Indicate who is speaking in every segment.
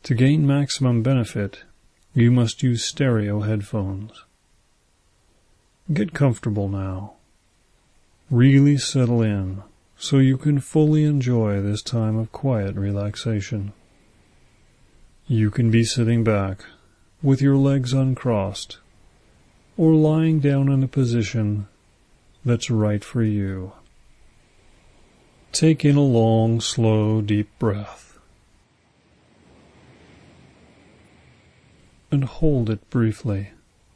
Speaker 1: To gain maximum benefit, you must use stereo headphones. Get comfortable now. Really settle in so you can fully enjoy this time of quiet relaxation. You can be sitting back with your legs uncrossed or lying down in a position that's right for you. Take in a long, slow, deep breath and hold it briefly.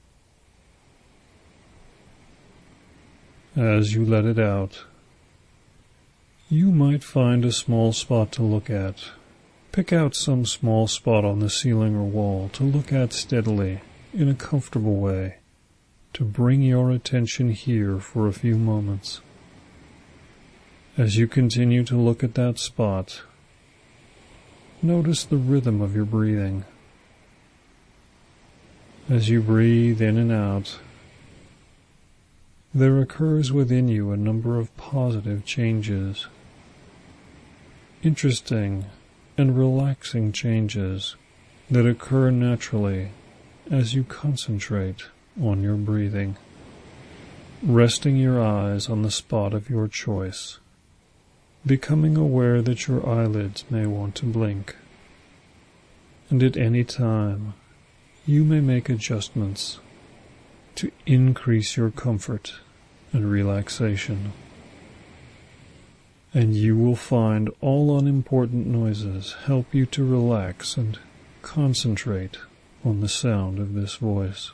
Speaker 1: As you let it out, you might find a small spot to look at. Pick out some small spot on the ceiling or wall to look at steadily in a comfortable way, to bring your attention here for a few moments. As you continue to look at that spot, notice the rhythm of your breathing. As you breathe in and out, there occurs within you a number of positive changes, interesting and relaxing changes that occur naturally as you concentrate on your breathing, resting your eyes on the spot of your choice, becoming aware that your eyelids may want to blink, and at any time you may make adjustments to increase your comfort and relaxation. And you will find all unimportant noises help you to relax and concentrate on the sound of this voice.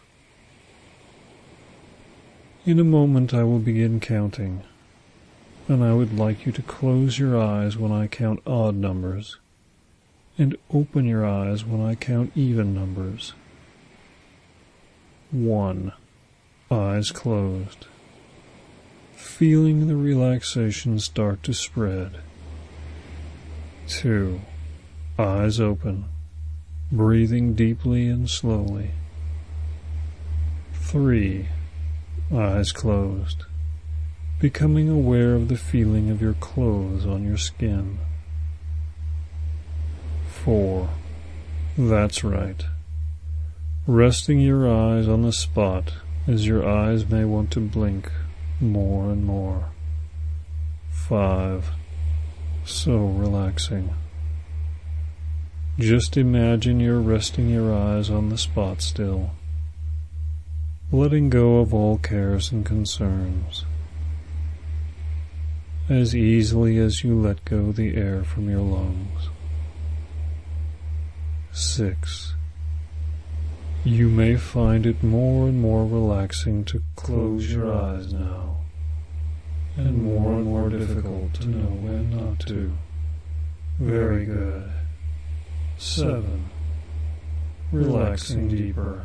Speaker 1: In a moment I will begin counting, and I would like you to close your eyes when I count odd numbers, and open your eyes when I count even numbers. 1. Eyes closed. Feeling the relaxation start to spread. 2. Eyes open, breathing deeply and slowly. 3. Eyes closed, becoming aware of the feeling of your clothes on your skin. 4. That's right. Resting your eyes on the spot as your eyes may want to blink more and more. 5. So relaxing. Just imagine you're resting your eyes on the spot still, letting go of all cares and concerns, as easily as you let go the air from your lungs. 6. You may find it more and more relaxing to close your eyes now, and more difficult to know when not to. Very good. 7. Relaxing deeper.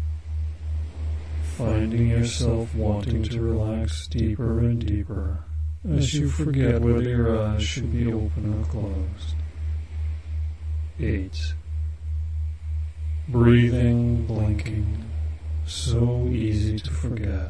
Speaker 1: Finding yourself wanting to relax deeper and deeper as you forget whether your eyes should be open or closed. 8. Breathing, blinking, so easy to forget.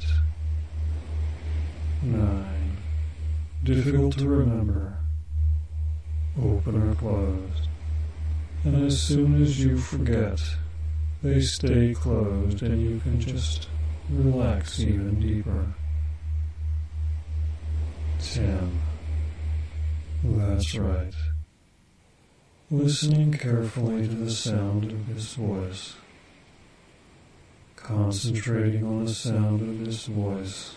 Speaker 1: 9. Difficult to remember, open or closed, and as soon as you forget, they stay closed and you can just relax even deeper. 10. That's right. Listening carefully to the sound of this voice, concentrating on the sound of this voice,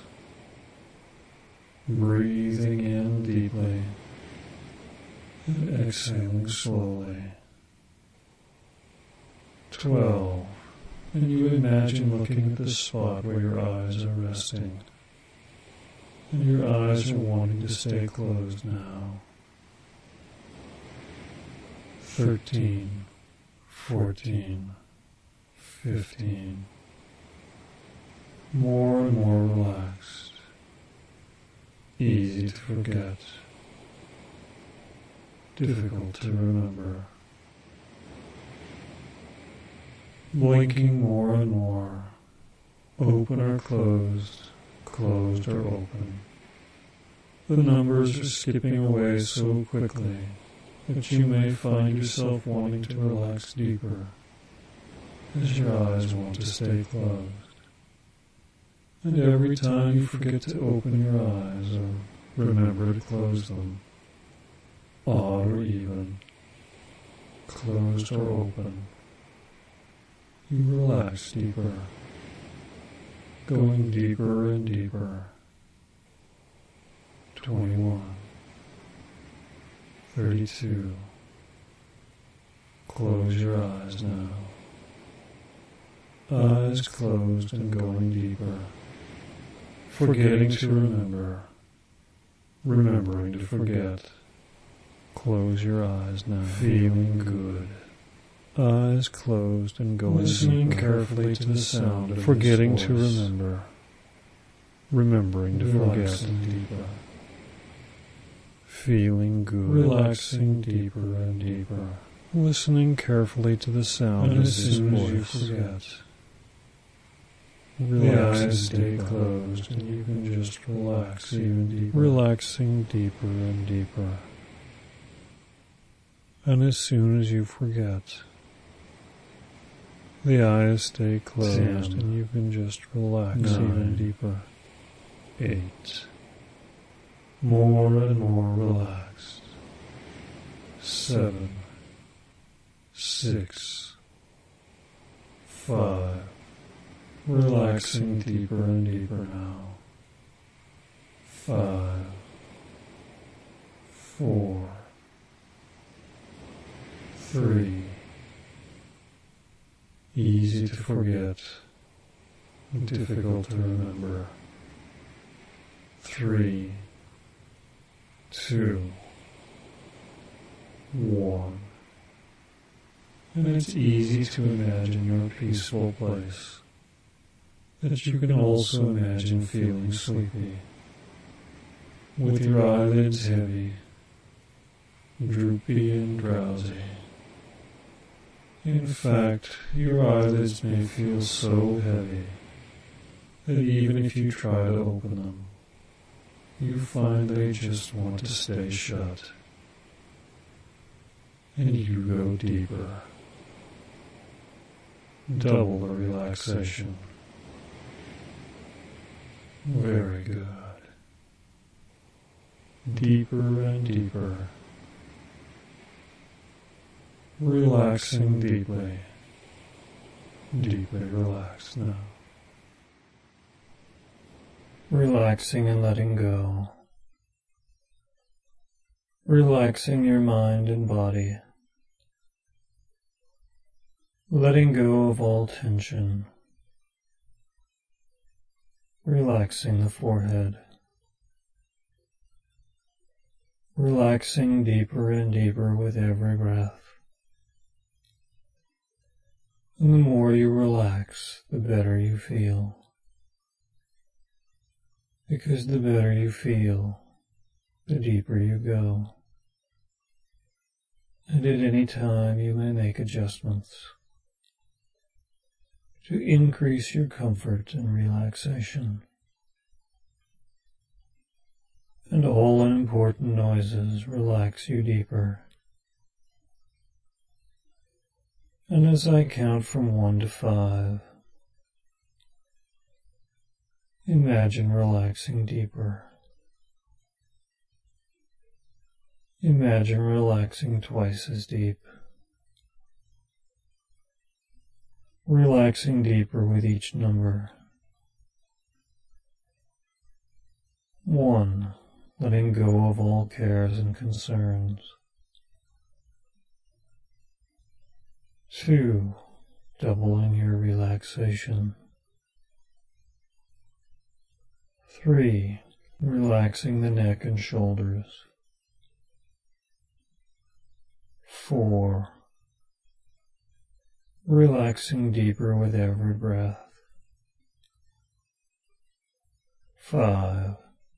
Speaker 1: breathing in deeply and exhaling slowly. 12. And you imagine looking at the spot where your eyes are resting, and your eyes are wanting to stay closed now. 13, 14, 15. More and more relaxed, easy to forget, difficult to remember. Blinking more and more, open or closed, closed or open. The numbers are skipping away so quickly but you may find yourself wanting to relax deeper as your eyes want to stay closed. And every time you forget to open your eyes or remember to close them, odd or even, closed or open, you relax deeper, going deeper and deeper. 21, 32. Close your eyes now. Eyes closed and going deeper. Forgetting to remember. Remembering to forget. Close your eyes now. Feeling good. Eyes closed and going listening deeper. Carefully to the sound of forgetting to remember. Remembering to forget. Deeper. Feeling good. Relaxing deeper and deeper. Listening carefully to the sound of his voice. You forget. The eyes stay closed and you can just relax even deeper. Relaxing deeper and deeper. And as soon as you forget, the eyes stay closed and you can just relax even deeper. 8. More and more relaxed. 7. 6. 5. Relaxing deeper and deeper now. 5. 4. 3. Easy to forget, difficult to remember. 3. 2. 1. And it's easy to imagine your peaceful place, that you can also imagine feeling sleepy, with your eyelids heavy, droopy and drowsy. In fact, your eyelids may feel so heavy that even if you try to open them, you find they just want to stay shut. And you go deeper. Double the relaxation. Very good. Deeper and deeper. Relaxing deeply. Deeply relaxed now. Relaxing and letting go. Relaxing your mind and body. Letting go of all tension. Relaxing the forehead. Relaxing deeper and deeper with every breath. And the more you relax, the better you feel. Because the better you feel, the deeper you go. And at any time you may make adjustments to increase your comfort and relaxation. And all unimportant noises relax you deeper. And as I count from 1 to 5, imagine relaxing deeper. Imagine relaxing twice as deep. Relaxing deeper with each number. 1. Letting go of all cares and concerns. 2. Doubling your relaxation. 3. Relaxing the neck and shoulders. 4. Relaxing deeper with every breath. 5.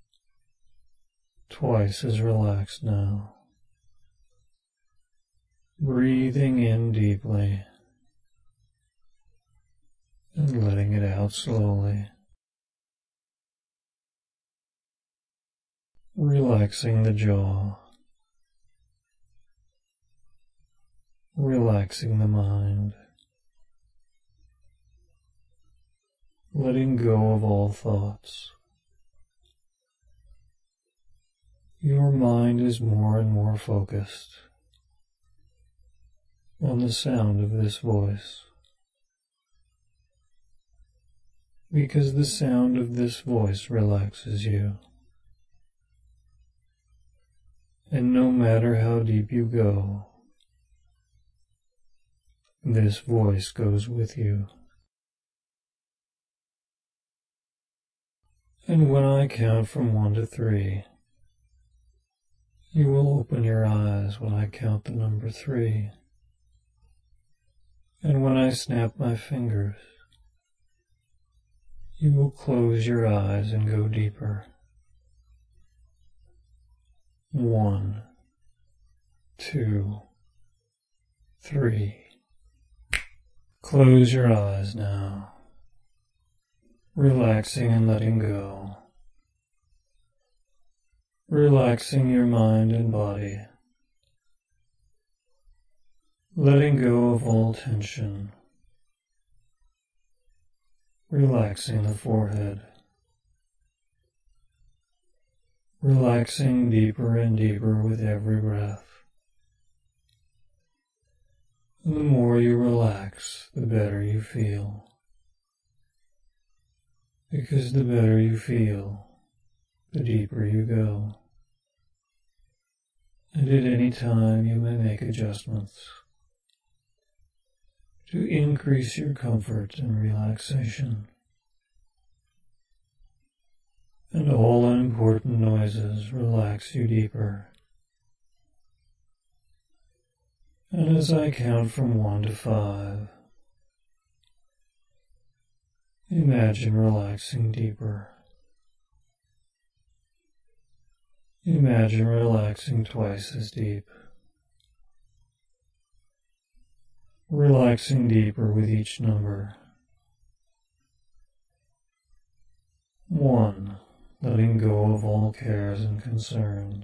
Speaker 1: Twice as relaxed now. Breathing in deeply and letting it out slowly. Relaxing the jaw. relaxing the mind, letting go of all thoughts. Your mind is more and more focused on the sound of this voice, because the sound of this voice relaxes you. And no matter how deep you go, this voice goes with you. And when I count from 1 to 3, you will open your eyes when I count the number 3. And when I snap my fingers, you will close your eyes and go deeper. 1, 2, 3. Close your eyes now, relaxing and letting go. Relaxing your mind and body, letting go of all tension, relaxing the forehead, relaxing deeper and deeper with every breath. And the more you relax, the better you feel, because the better you feel, the deeper you go. And at any time you may make adjustments to increase your comfort and relaxation. And all unimportant noises relax you deeper. And as I count from 1 to 5, imagine relaxing deeper. Imagine relaxing twice as deep. Relaxing deeper with each number. 1. Letting go of all cares and concerns.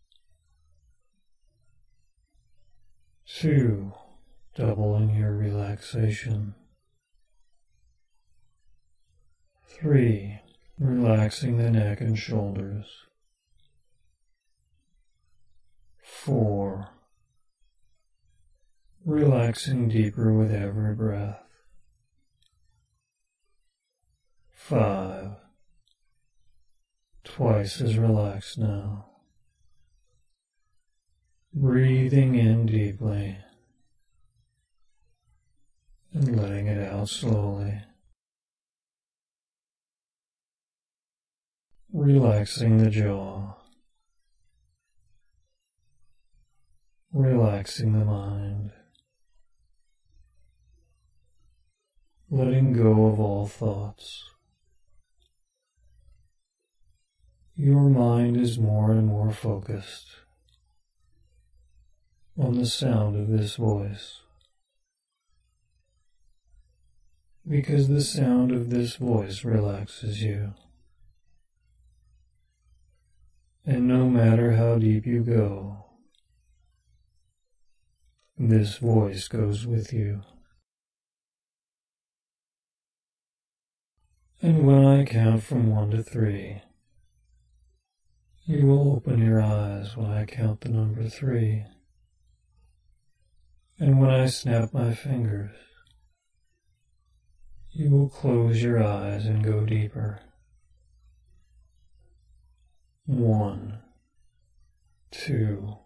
Speaker 1: 2. Doubling your relaxation. 3. Relaxing the neck and shoulders. 4. Relaxing deeper with every breath. 5. Twice as relaxed now. Breathing in deeply and letting it out slowly. Relaxing the jaw. Relaxing the mind. Letting go of all thoughts. Your mind is more and more focused on the sound of this voice, because the sound of this voice relaxes you. And no matter how deep you go, this voice goes with you. And when I count from 1 to 3, you will open your eyes when I count the number 3. And when I snap my fingers, you will close your eyes and go deeper. 1, 2,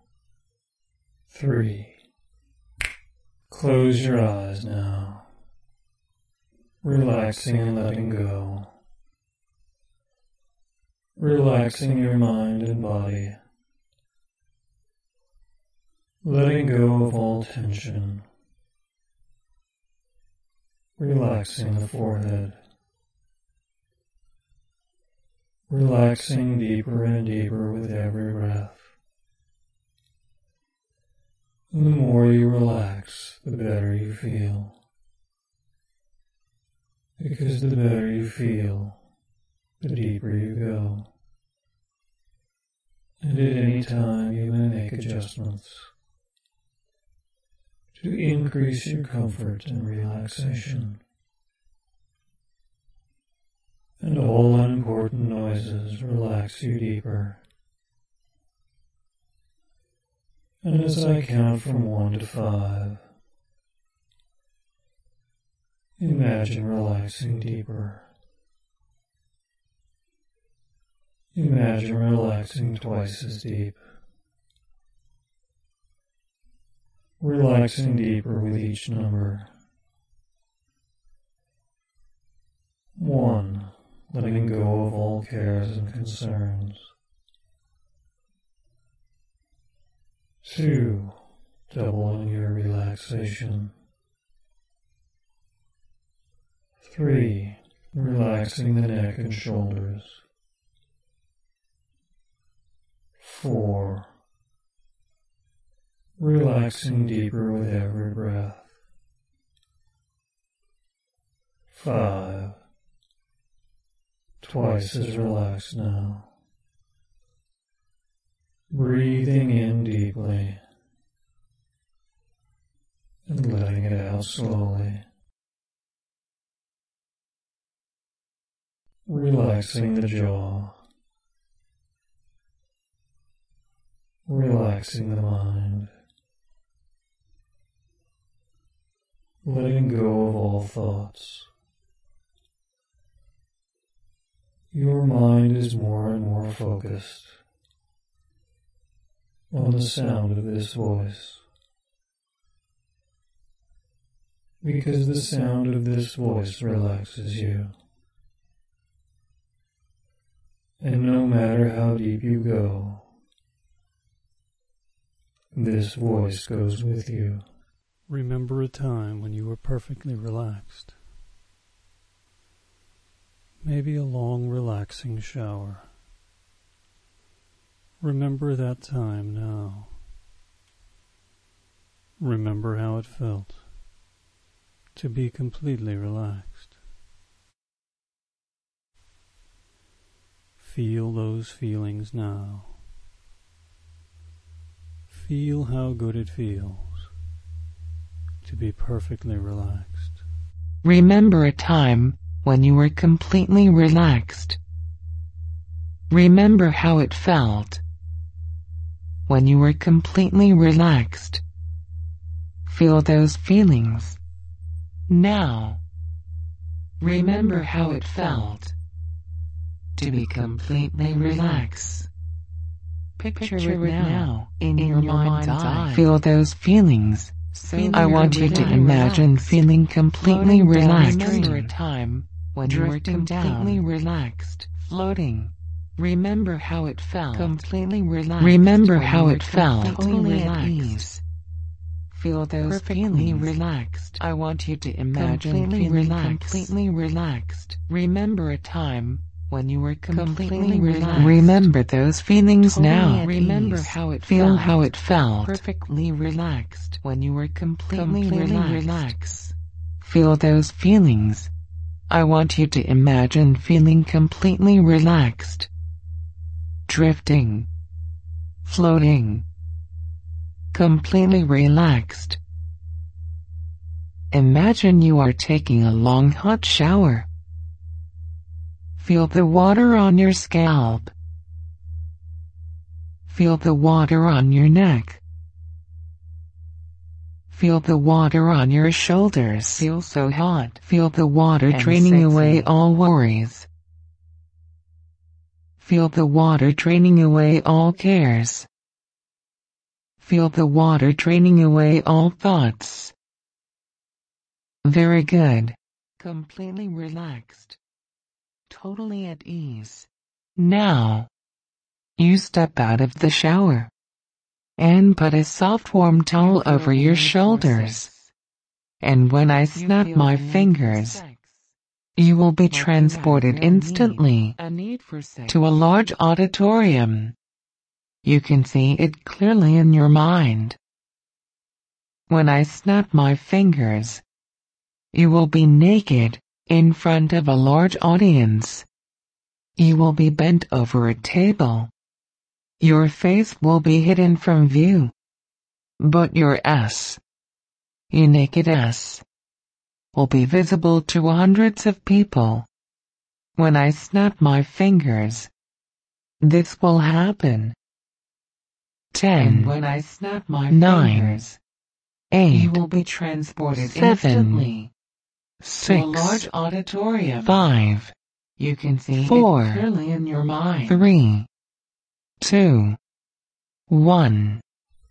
Speaker 1: 3. Close your eyes now, relaxing and letting go. Relaxing your mind and body, letting go of all tension, relaxing the forehead, relaxing deeper and deeper with every breath. And the more you relax, the better you feel, because the better you feel, the deeper you go. And at any time you may make adjustments to increase your comfort and relaxation. And all unimportant noises relax you deeper. And as I count from 1 to 5, imagine relaxing deeper. Imagine relaxing twice as deep. Relaxing deeper with each number. 1. Letting go of all cares and concerns. 2. Doubling your relaxation. 3. Relaxing the neck and shoulders. 4. Relaxing deeper with every breath. 5. Twice as relaxed now. Breathing in deeply and letting it out slowly. Relaxing the jaw. Relaxing the mind. Letting go of all thoughts. Your mind is more and more focused on the sound of this voice, because the sound of this voice relaxes you. And no matter how deep you go, this voice goes with you. Remember a time when you were perfectly relaxed. Maybe a long, relaxing shower. Remember that time now. Remember how it felt to be completely relaxed. Feel those feelings now. Feel how good it feels to be perfectly relaxed.
Speaker 2: Remember a time when you were completely relaxed. Remember how it felt when you were completely relaxed. Feel those feelings now. Remember how it felt to be completely relaxed. Picture it now in your mind's eye. Feel those feelings. I want you to imagine feeling completely relaxed. Remember a time when you were completely relaxed, floating. Remember how it felt. Completely relaxed. Remember how it felt. Totally at ease. Feel those perfectly relaxed. I want you to imagine feeling completely relaxed. Remember a time when you were completely relaxed. Remember those feelings now. Remember how it felt. Feel how it felt. Perfectly relaxed when you were completely relaxed. Feel those feelings. I want you to imagine feeling completely relaxed. Drifting. Floating. Completely relaxed. Imagine you are taking a long hot shower. Feel the water on your scalp. Feel the water on your neck. Feel the water on your shoulders. Feel so hot. Feel the water draining away all worries. Feel the water draining away all cares. Feel the water draining away all thoughts. Very good. Completely relaxed. Totally at ease. Now, you step out of the shower and put a soft warm towel over your shoulders. And when I snap my fingers, you will be transported instantly to a large auditorium. You can see it clearly in your mind. When I snap my fingers, you will be naked in front of a large audience. You will be bent over a table. Your face will be hidden from view, but your ass Your naked ass will be visible to hundreds of people. When I snap my fingers, this will happen. 10.
Speaker 3: And when I snap my
Speaker 2: 9.
Speaker 3: fingers,
Speaker 2: 8.
Speaker 3: you will be transported
Speaker 2: 7.
Speaker 3: instantly
Speaker 2: 6.
Speaker 3: to a large auditorium.
Speaker 2: 5.
Speaker 3: You can see
Speaker 2: 4.
Speaker 3: it clearly in your mind.
Speaker 2: 3. 2. 1.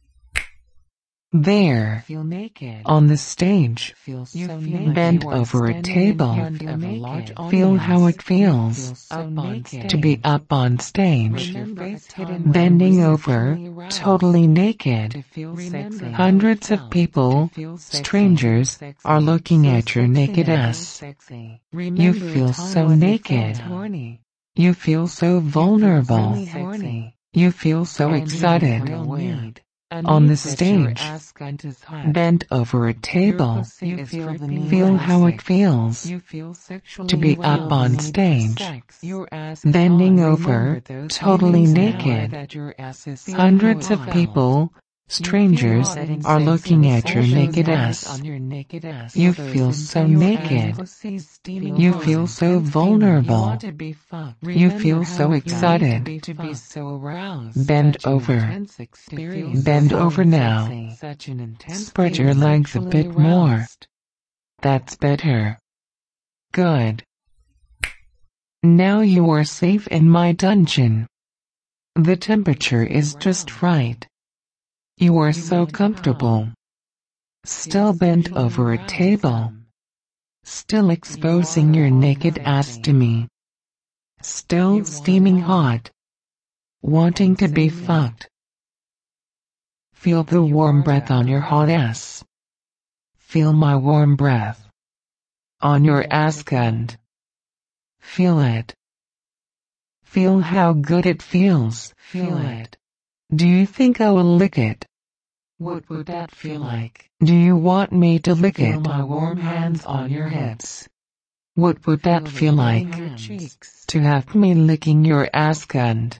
Speaker 2: There,
Speaker 3: Feel naked.
Speaker 2: on the stage,
Speaker 3: Feel so
Speaker 2: you
Speaker 3: naked.
Speaker 2: bent
Speaker 3: You are
Speaker 2: over a
Speaker 3: standing
Speaker 2: table.
Speaker 3: in front of a large
Speaker 2: Feel
Speaker 3: audience.
Speaker 2: how it
Speaker 3: You
Speaker 2: feels
Speaker 3: feel so naked.
Speaker 2: to be up on stage,
Speaker 3: With your face hidden
Speaker 2: bending
Speaker 3: when
Speaker 2: over,
Speaker 3: sexually aroused.
Speaker 2: totally naked.
Speaker 3: To feel sexy.
Speaker 2: Hundreds of people,
Speaker 3: To feel sexy.
Speaker 2: strangers,
Speaker 3: Sexy.
Speaker 2: are looking
Speaker 3: So
Speaker 2: at your
Speaker 3: sexy
Speaker 2: naked
Speaker 3: now.
Speaker 2: ass.
Speaker 3: Sexy.
Speaker 2: You feel so naked. You feel so vulnerable.
Speaker 3: Really horny.
Speaker 2: You feel so
Speaker 3: And
Speaker 2: excited.
Speaker 3: you feel nude.
Speaker 2: On the
Speaker 3: That your
Speaker 2: stage,
Speaker 3: ass cunt is hot.
Speaker 2: bent over a table.
Speaker 3: You feel the need
Speaker 2: Feel
Speaker 3: for
Speaker 2: how it
Speaker 3: sex.
Speaker 2: feels
Speaker 3: You feel sexually
Speaker 2: to be
Speaker 3: aroused.
Speaker 2: up on
Speaker 3: Need for
Speaker 2: stage,
Speaker 3: sex. Your ass is
Speaker 2: bending
Speaker 3: hot.
Speaker 2: over,
Speaker 3: Remember those
Speaker 2: totally
Speaker 3: feelings now
Speaker 2: naked.
Speaker 3: that your ass is
Speaker 2: Hundreds
Speaker 3: so
Speaker 2: of
Speaker 3: hot.
Speaker 2: people, strangers,
Speaker 3: Setting
Speaker 2: are
Speaker 3: sex
Speaker 2: looking
Speaker 3: in
Speaker 2: at your
Speaker 3: social
Speaker 2: naked
Speaker 3: lights
Speaker 2: ass.
Speaker 3: on your naked ass.
Speaker 2: You
Speaker 3: Those
Speaker 2: feel
Speaker 3: into
Speaker 2: so
Speaker 3: your
Speaker 2: naked.
Speaker 3: ass pussy steaming
Speaker 2: You
Speaker 3: hot.
Speaker 2: feel so
Speaker 3: Intense feeling.
Speaker 2: vulnerable.
Speaker 3: You want to be fucked.
Speaker 2: You
Speaker 3: Remember
Speaker 2: feel
Speaker 3: how
Speaker 2: so
Speaker 3: it
Speaker 2: excited.
Speaker 3: feels to be so aroused.
Speaker 2: Bend
Speaker 3: Such an
Speaker 2: over.
Speaker 3: intense experience.
Speaker 2: Bend
Speaker 3: So
Speaker 2: over now.
Speaker 3: sexy. Such an intense
Speaker 2: Spread your
Speaker 3: feeling.
Speaker 2: legs a
Speaker 3: Sexually
Speaker 2: bit more.
Speaker 3: aroused.
Speaker 2: That's better. Good. Now you are safe in my dungeon. The temperature is just right. You are so comfortable. Still bent over a table. Still exposing your naked ass to me. Still steaming hot. Wanting to be fucked. Feel the warm breath on your hot ass. Feel my warm breath on your ass cunt. Feel it. Feel how good it feels.
Speaker 3: Feel it.
Speaker 2: Do you think I will lick it?
Speaker 3: What would that feel like?
Speaker 2: Do you want me to lick
Speaker 3: Feel
Speaker 2: it?
Speaker 3: my warm hands on your hips.
Speaker 2: What would that feel like?
Speaker 3: Your cheeks.
Speaker 2: To have me licking your ass cunt.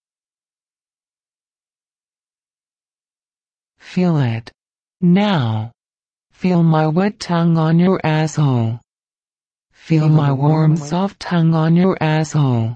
Speaker 2: Feel it. Now. Feel my wet tongue on your asshole. Feel my warm soft tongue on your asshole.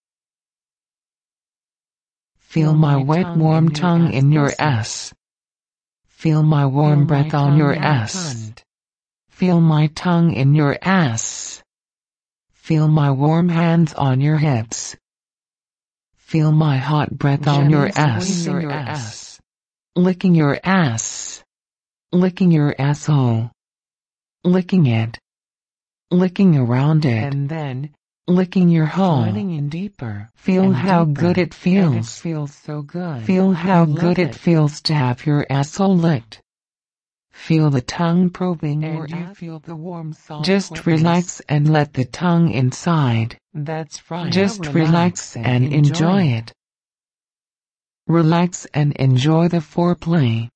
Speaker 2: Feel my wet warm tongue in your ass. Feel my warm breath on your ass. Feel my tongue in your ass. Feel my warm hands on your hips. Feel my hot breath on your ass. Licking your ass. Licking your asshole. Licking it. Licking around it.
Speaker 3: And then,
Speaker 2: Licking your hole.
Speaker 3: sliding in deeper.
Speaker 2: Feel
Speaker 3: and
Speaker 2: how
Speaker 3: deeper.
Speaker 2: good it
Speaker 3: And it
Speaker 2: feels.
Speaker 3: feels so good.
Speaker 2: Feel how
Speaker 3: I love
Speaker 2: good it feels to have your asshole licked. Feel the tongue probing your
Speaker 3: And you
Speaker 2: ass.
Speaker 3: feel the warm soft
Speaker 2: Just
Speaker 3: wetness.
Speaker 2: relax and let the tongue inside.
Speaker 3: That's right.
Speaker 2: Just
Speaker 3: Now
Speaker 2: relax and enjoy it. Relax and enjoy the foreplay.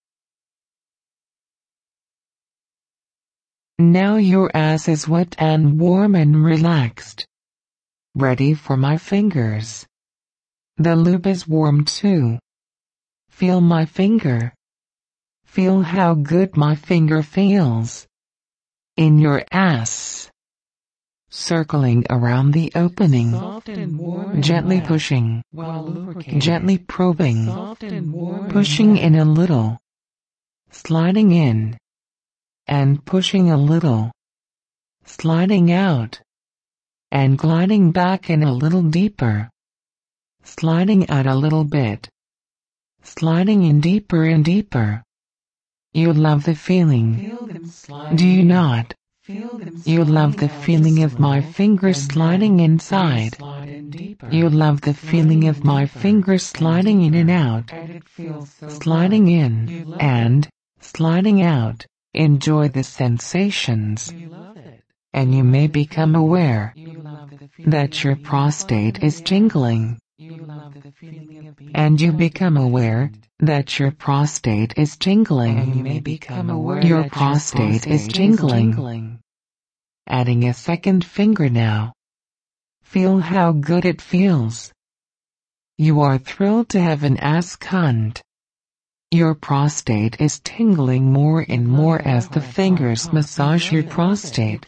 Speaker 2: Now your ass is wet and warm and relaxed. Ready for my fingers. The lube is warm too. Feel my finger. Feel how good my finger feels. In your ass. Circling around the opening.
Speaker 3: Soft and warm
Speaker 2: Gently
Speaker 3: and wet,
Speaker 2: pushing.
Speaker 3: while lubricated.
Speaker 2: Gently probing.
Speaker 3: Soft and warm and
Speaker 2: Pushing
Speaker 3: wet.
Speaker 2: in a little. Sliding in. And pushing a little. Sliding out. And gliding back in a little deeper. Sliding out a little bit. Sliding in deeper and deeper. You love the feeling.
Speaker 3: Feel them sliding
Speaker 2: Do you
Speaker 3: in.
Speaker 2: not?
Speaker 3: Feel them
Speaker 2: You love the
Speaker 3: sliding out
Speaker 2: feeling
Speaker 3: just
Speaker 2: of
Speaker 3: a
Speaker 2: my
Speaker 3: little,
Speaker 2: fingers
Speaker 3: and
Speaker 2: sliding
Speaker 3: then
Speaker 2: inside.
Speaker 3: slide in deeper.
Speaker 2: You love the feeling of my
Speaker 3: deeper,
Speaker 2: fingers sliding in and out.
Speaker 3: And it feels so
Speaker 2: Sliding
Speaker 3: good.
Speaker 2: in
Speaker 3: You love
Speaker 2: and sliding out. Enjoy the sensations.
Speaker 3: You love it.
Speaker 2: And you may become aware
Speaker 3: You love the feeling
Speaker 2: that your
Speaker 3: of being
Speaker 2: prostate
Speaker 3: fucked
Speaker 2: is
Speaker 3: in the
Speaker 2: tingling.
Speaker 3: ass. You love the feeling of being
Speaker 2: And you
Speaker 3: fucked
Speaker 2: become
Speaker 3: in the
Speaker 2: aware
Speaker 3: hand.
Speaker 2: that your prostate is
Speaker 3: And
Speaker 2: tingling.
Speaker 3: you may become aware
Speaker 2: Your
Speaker 3: that
Speaker 2: prostate is tingling. Adding a second finger now. Feel how good it feels. You are thrilled to have an ass cunt. Your prostate is tingling more and more as the fingers massage your prostate,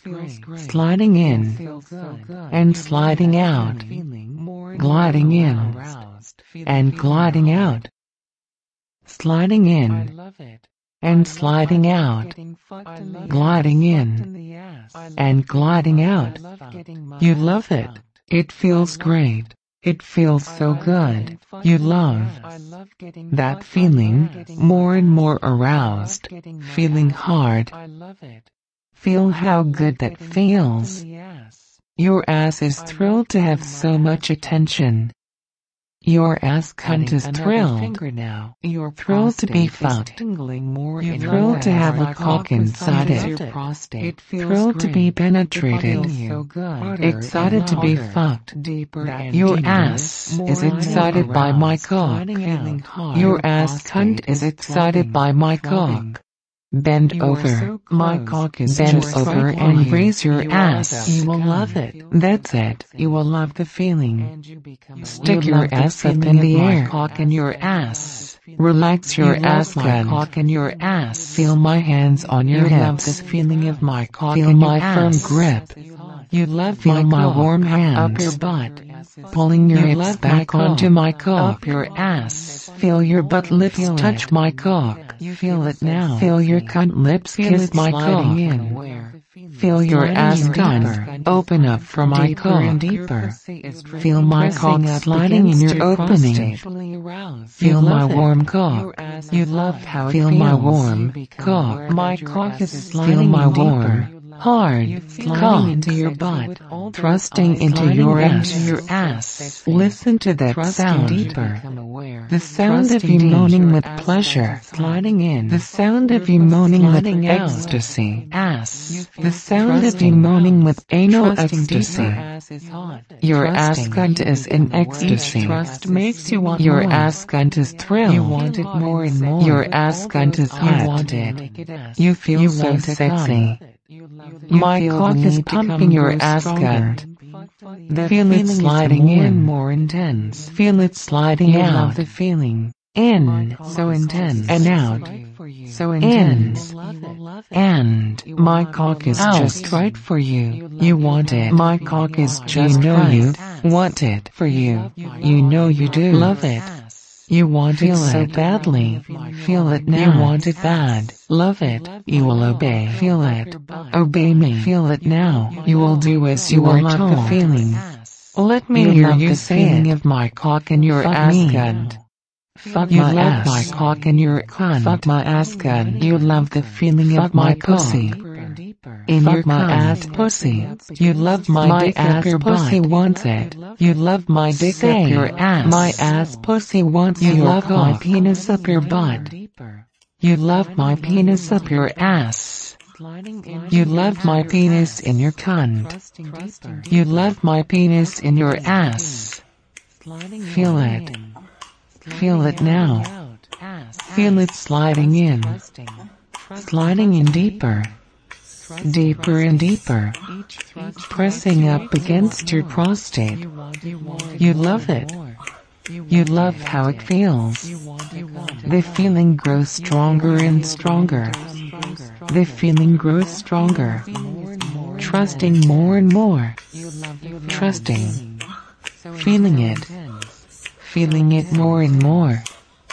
Speaker 2: sliding in and sliding out, gliding in and gliding out, sliding in and sliding out, gliding in and gliding out. You love it. It feels great. It feels so good. You love that feeling, more and more aroused, feeling hard. Feel how good that feels. Your ass is thrilled to have so much attention. Your ass cunt is thrilled. You're thrilled to be fucked. You're thrilled to have a cock inside it. Thrilled to be penetrated. Excited to be fucked. Your ass is excited by my cock. Your ass cunt is excited by my cock. Bend over. My cock is bend over and raise your ass. You will love it. That's it. You will love the feeling. Stick your ass up in the air. Cock in your ass. Relax your ass gun. Cock in your ass. Feel my hands on your hips. Love this feeling of my cock. Feel my firm grip. You love feel my warm hands up your butt. Pulling your hips back onto my cock. Up your ass. Feel your butt lips touch my cock. You feel it now. Feel your cunt lips kiss my cock. Feel your ass gun open up for my cock. Feel my cock sliding in your opening. Feel my warm cock. You love how it feels. Feel my warm cock. My cock is sliding. Feel my warm hard cock into your butt, thrusting into your ass. Listen to that sound deeper. The sound of you moaning with pleasure, sliding in. The sound of you moaning with ecstasy, ass. The sound of you moaning with anal ecstasy. Your ass cunt is in ecstasy. Makes you want your ass cunt is thrilled. You want it more and more. Your ass cunt is hot. You want it. You feel so sexy. My cock is pumping your ass cunt. Feel it sliding in, more intense. Feel it sliding out. Love the feeling. In, so intense. And out, so intense. And my cock is just right for you. You want it. My cock is just right. You want it for you. You know you do. Love it. You want it so badly. Feel it now. You want it bad. Love it. You will obey. Feel it. Obey me. Feel it now. You will do as you are told. The feeling. Let me hear you say of my cock in your ass cunt. Fuck my ass. My cock in your cunt. Fuck my ass cunt. You love the feeling of my pussy. In your my ass pussy. You love my dick up your pussy wants it. You love my dick up your ass. My ass pussy wants you. Love my penis up your butt. You love my penis up your ass. You love my penis in your cunt. You love my penis in your ass. Feel it. Feel it now. Feel it sliding in. Sliding in deeper. Deeper and deeper, pressing up against your prostate. You love it. You love how it feels. The feeling grows stronger and stronger. The feeling grows stronger. Trusting more and more. Trusting. Feeling it. Feeling it more and more.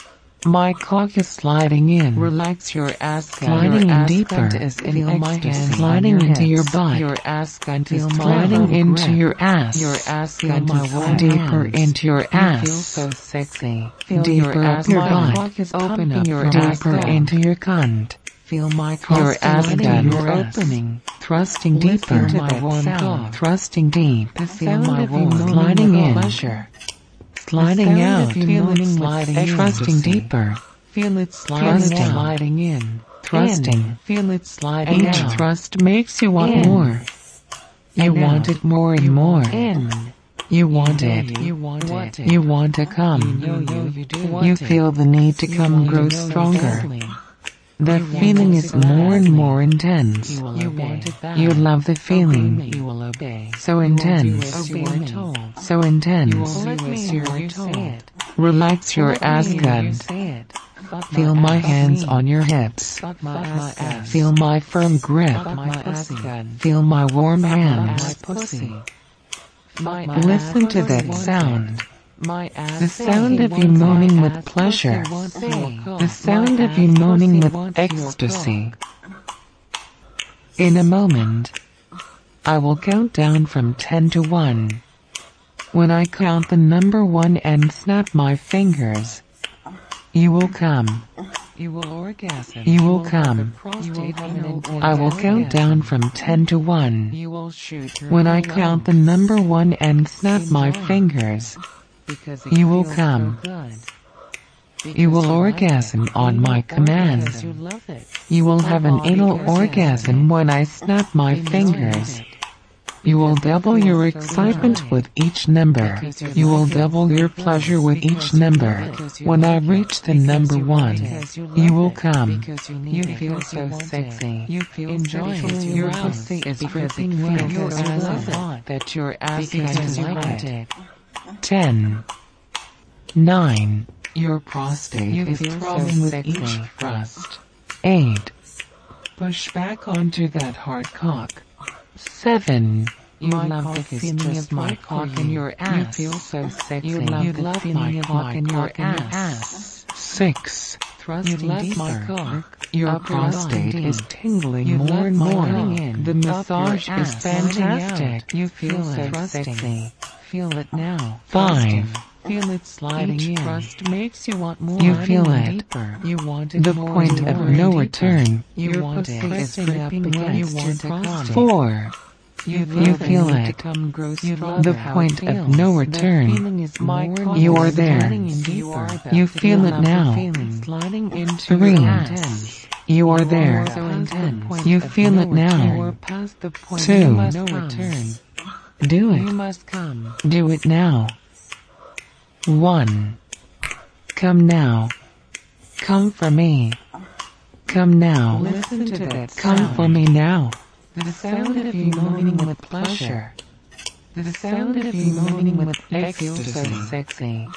Speaker 2: My cock is sliding in. Relax your ass. Sliding in deeper. Feel my hand sliding into your butt. Your ass cunt is sliding into your ass. Your ass cunt is deeper into your ass. You feel so sexy. Deeper up your butt. Open up your deeper into your cunt. Feel my cock. Your ass cunt opening. Thrusting deeper into my warm cock. Thrusting deep. Feel my warm sliding in. Pleasure. Sliding out, feeling sliding, trusting deeper. Feel it sliding out, sliding in, trusting. Feel it sliding out. Each thrust makes you want more. You want it more and more. You want it. You want it. You want to come. You feel the need to come grow stronger. The feeling is more and more intense. You love the feeling. So intense. So intense. Relax your ass gun. Feel my hands on your hips.
Speaker 3: Fuck my ass.
Speaker 2: Feel my firm grip.
Speaker 3: Fuck my pussy.
Speaker 2: Feel my warm
Speaker 3: My
Speaker 2: hands.
Speaker 3: pussy.
Speaker 2: Listen to that sound.
Speaker 3: My ass.
Speaker 2: The sound of you moaning with pleasure. The sound of you moaning with ecstasy. In a moment, I will count down from 10 to 1. When I count the number 1 and snap my fingers, you will come.
Speaker 3: You will orgasm.
Speaker 2: You will come.
Speaker 3: You will have an orgasm.
Speaker 2: I will count down from 10 to 1.
Speaker 3: You will shoot your
Speaker 2: When I
Speaker 3: own
Speaker 2: count the
Speaker 3: lungs
Speaker 2: number 1 and snap my fingers,
Speaker 3: because it
Speaker 2: you will
Speaker 3: feels
Speaker 2: come.
Speaker 3: so good.
Speaker 2: You will
Speaker 3: Because like
Speaker 2: orgasm
Speaker 3: it.
Speaker 2: on
Speaker 3: You
Speaker 2: my
Speaker 3: will
Speaker 2: command.
Speaker 3: orgasm. You love it.
Speaker 2: You will have an
Speaker 3: body
Speaker 2: anal
Speaker 3: orgasm.
Speaker 2: orgasm when I snap my
Speaker 3: Enjoy
Speaker 2: fingers.
Speaker 3: it.
Speaker 2: You will
Speaker 3: Because it
Speaker 2: double
Speaker 3: feels
Speaker 2: your
Speaker 3: so
Speaker 2: excitement
Speaker 3: good.
Speaker 2: with each number.
Speaker 3: Because you
Speaker 2: You will
Speaker 3: like it.
Speaker 2: double your pleasure with each
Speaker 3: Because you
Speaker 2: number.
Speaker 3: love it. Because you
Speaker 2: When I
Speaker 3: like it.
Speaker 2: reach the
Speaker 3: Because
Speaker 2: number
Speaker 3: you
Speaker 2: 1,
Speaker 3: want it. Because you
Speaker 2: you
Speaker 3: love
Speaker 2: will
Speaker 3: it.
Speaker 2: come.
Speaker 3: Because you need
Speaker 2: You
Speaker 3: it.
Speaker 2: feel
Speaker 3: Because you
Speaker 2: so
Speaker 3: want it.
Speaker 2: sexy.
Speaker 3: You feel
Speaker 2: Enjoy
Speaker 3: sexy.
Speaker 2: it.
Speaker 3: You
Speaker 2: Your
Speaker 3: love
Speaker 2: pussy
Speaker 3: it.
Speaker 2: is
Speaker 3: Because
Speaker 2: dripping
Speaker 3: it
Speaker 2: wet.
Speaker 3: feels
Speaker 2: Your
Speaker 3: so
Speaker 2: ass
Speaker 3: good.
Speaker 2: is hot. That your ass
Speaker 3: Because
Speaker 2: you
Speaker 3: you
Speaker 2: like
Speaker 3: want
Speaker 2: it.
Speaker 3: it.
Speaker 2: 10. 9. Your prostate
Speaker 3: You
Speaker 2: is
Speaker 3: feel so
Speaker 2: throbbing with
Speaker 3: sexy.
Speaker 2: each thrust. 8. Push back onto that hard cock. 7. You
Speaker 3: My
Speaker 2: love the
Speaker 3: cock is
Speaker 2: feeling
Speaker 3: just
Speaker 2: of my
Speaker 3: right for
Speaker 2: cock in
Speaker 3: you.
Speaker 2: your
Speaker 3: You
Speaker 2: ass.
Speaker 3: feel so sexy.
Speaker 2: You
Speaker 3: You
Speaker 2: love the
Speaker 3: love
Speaker 2: feeling
Speaker 3: my
Speaker 2: of
Speaker 3: cock
Speaker 2: my
Speaker 3: in your
Speaker 2: cock in your
Speaker 3: ass.
Speaker 2: 6.
Speaker 3: Thrusting
Speaker 2: You love
Speaker 3: deeper.
Speaker 2: my cock. Your
Speaker 3: Upper
Speaker 2: prostate
Speaker 3: body.
Speaker 2: is tingling
Speaker 3: You
Speaker 2: more
Speaker 3: love
Speaker 2: and
Speaker 3: my
Speaker 2: more.
Speaker 3: cock in.
Speaker 2: The
Speaker 3: Up your
Speaker 2: massage is
Speaker 3: ass. Sliding
Speaker 2: fantastic.
Speaker 3: out.
Speaker 2: You
Speaker 3: Feel
Speaker 2: feel
Speaker 3: so
Speaker 2: so
Speaker 3: sexy.
Speaker 2: sexy.
Speaker 3: Feel it now.
Speaker 2: 5.
Speaker 3: Feel it sliding
Speaker 2: Each
Speaker 3: in.
Speaker 2: thrust
Speaker 3: makes you want more.
Speaker 2: You feel
Speaker 3: Sliding
Speaker 2: it.
Speaker 3: deeper. You want it
Speaker 2: The
Speaker 3: more
Speaker 2: point
Speaker 3: and
Speaker 2: of
Speaker 3: more
Speaker 2: no
Speaker 3: and deeper.
Speaker 2: return.
Speaker 3: You
Speaker 2: Your
Speaker 3: want
Speaker 2: pussy
Speaker 3: it.
Speaker 2: is
Speaker 3: Pressing up
Speaker 2: dripping wet.
Speaker 3: against your prostate.
Speaker 2: 4.
Speaker 3: You
Speaker 2: feel
Speaker 3: it.
Speaker 2: it.
Speaker 3: Come grow
Speaker 2: The
Speaker 3: stronger.
Speaker 2: point of no return.
Speaker 3: The feeling is
Speaker 2: My
Speaker 3: more
Speaker 2: cock
Speaker 3: and
Speaker 2: You
Speaker 3: more
Speaker 2: are there.
Speaker 3: sliding in deeper.
Speaker 2: You feel it
Speaker 3: love the
Speaker 2: now.
Speaker 3: feeling. Sliding into
Speaker 2: 3.
Speaker 3: your ass.
Speaker 2: You are
Speaker 3: You
Speaker 2: there.
Speaker 3: are so intense.
Speaker 2: You feel it
Speaker 3: You
Speaker 2: now.
Speaker 3: are past the point
Speaker 2: 2.
Speaker 3: of no
Speaker 2: No
Speaker 3: return.
Speaker 2: Do
Speaker 3: You
Speaker 2: it.
Speaker 3: must come.
Speaker 2: Do it now. 1. Come now. Come for me. Come now.
Speaker 3: Listen to that
Speaker 2: Come
Speaker 3: sound.
Speaker 2: for me now.
Speaker 3: The sound of you moaning with pleasure. The sound of you moaning with ecstasy.
Speaker 2: So sexy.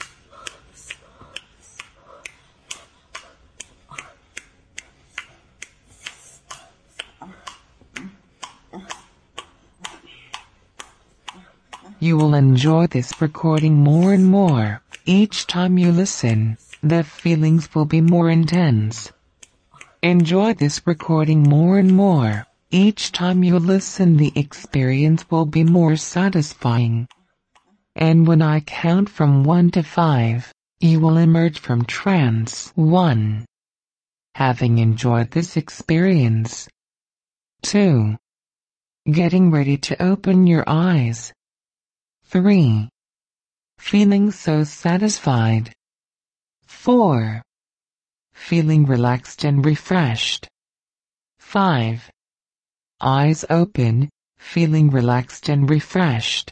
Speaker 2: You will enjoy this recording more and more. Each time you listen, the feelings will be more intense. Enjoy this recording more and more. Each time you listen, the experience will be more satisfying. And when I count from 1 to 5, you will emerge from trance. 1. Having enjoyed this experience. 2. Getting ready to open your eyes. 3. Feeling so satisfied. 4. Feeling relaxed and refreshed. 5. Eyes open, feeling relaxed and refreshed.